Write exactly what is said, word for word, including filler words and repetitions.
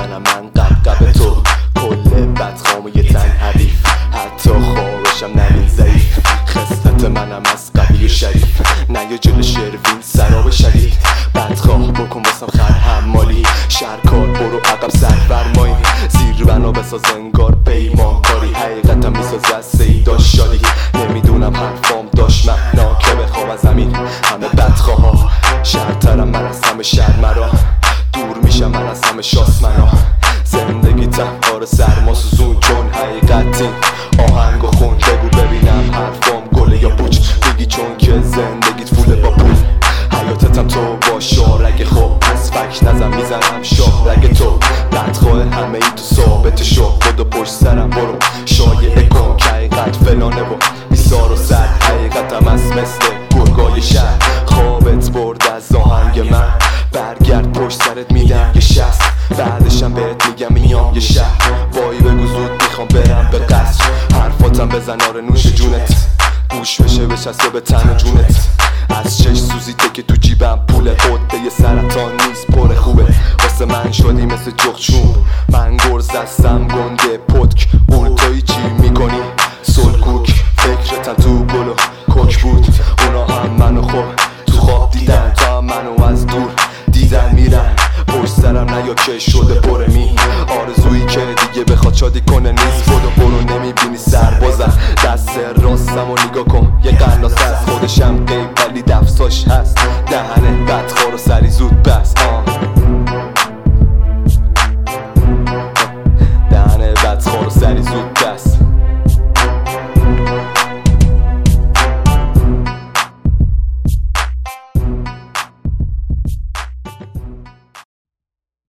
منم من قبقب تو کل بدخام یه تن حریف حتی خوابشم نبین ضعیف خستت منم از قوی شریف نه یه جل شروین سراب شدید بدخواه بکن واسم خر حمالی شهرکار برو عقب سرفرمایی زیر بنا بساز انگار پیمان کاری حقیقتم میسازه از سیدا شادی نمیدونم حرفام داشت معنا که بخوام از زمین همه بدخواه ها شهرترم من از همه شهر مرا دور میشم من از همه شاس مرا زندگی تحقار سرما سوزون چون حقیقتی آهنگ و خون بگو ببینم حرفام گله یا پوچ بگی چون که زندگیت فوله با پول حیاتتم تو با شارگ خوب از فکش نزم میزنم شارگ تو بدخواه همه ای تو ثابت شو خود و پشت سرم برو شایعه کن که حقیقت فلانه و بیسار و سر حقیقتم از مثل گرگای شهر خوابت برد از آهنگ من برگرد پشت سرت میدم یه شست بعدشم بهت میگم میام یه شهر وای بگو زود میخوام برم به قصر حرفاتم بزن آره نوش جونت گوش بشه بچسبه به تن و جونت از چش سوزیده که تو جیبم پوله قده یه سرطان نیست پر خوبه واسه من شدی مثل جغچون من گرز هستم گنده پتک اولتایی چی میکنی سلکوک فکرتم تو گل و کوک بود اونا هم منو خوب تو خواب دیدن تا هم منو از دور دیدن میرن پشت سرم نیا که شده پر می آرزویی که دیگه بخواد شادی کنه نیست برو برو نمیبینی سربازم دست راستم و نگاه کن یه قناس از خودشم قیب ولی دفساش هست دهنه بدخوار و سری زود بر